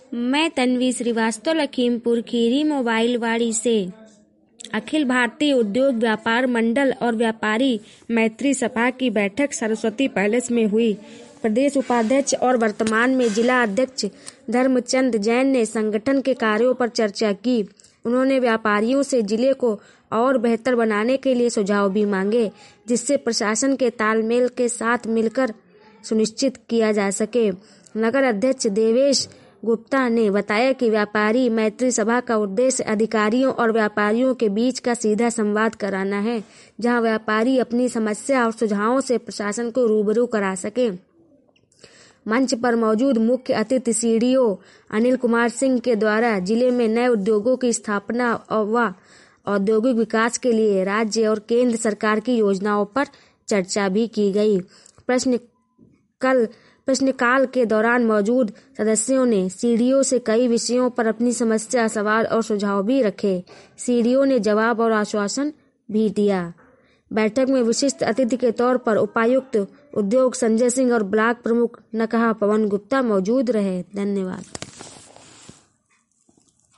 मैं तन्वी श्रीवास्तव, लखीमपुर खीरी, मोबाइल वाड़ी से। अखिल भारतीय उद्योग व्यापार मंडल और व्यापारी मैत्री सभा की बैठक सरस्वती पैलेस में हुई। प्रदेश उपाध्यक्ष और वर्तमान में जिला अध्यक्ष धर्मचंद जैन ने संगठन के कार्यों पर चर्चा की। उन्होंने व्यापारियों से जिले को और बेहतर बनाने के लिए सुझाव भी मांगे, जिससे प्रशासन के तालमेल के साथ मिलकर सुनिश्चित किया जा सके। नगर अध्यक्ष देवेश गुप्ता ने बताया कि व्यापारी मैत्री सभा का उद्देश्य अधिकारियों और व्यापारियों के बीच का सीधा संवाद कराना है, जहां व्यापारी अपनी समस्या और सुझावों से प्रशासन को रूबरू करा सके। मंच पर मौजूद मुख्य अतिथि सीडीओ अनिल कुमार सिंह के द्वारा जिले में नए उद्योगों की स्थापना व औद्योगिक विकास के लिए राज्य और केंद्र सरकार की योजनाओं पर चर्चा भी की गई। प्रश्नकाल के दौरान मौजूद सदस्यों ने सीडीओ से कई विषयों पर अपनी समस्या, सवाल और सुझाव भी रखे। सीडीओ ने जवाब और आश्वासन भी दिया। बैठक में विशिष्ट अतिथि के तौर पर उपायुक्त उद्योग संजय सिंह और ब्लॉक प्रमुख नकहा पवन गुप्ता मौजूद रहे। धन्यवाद।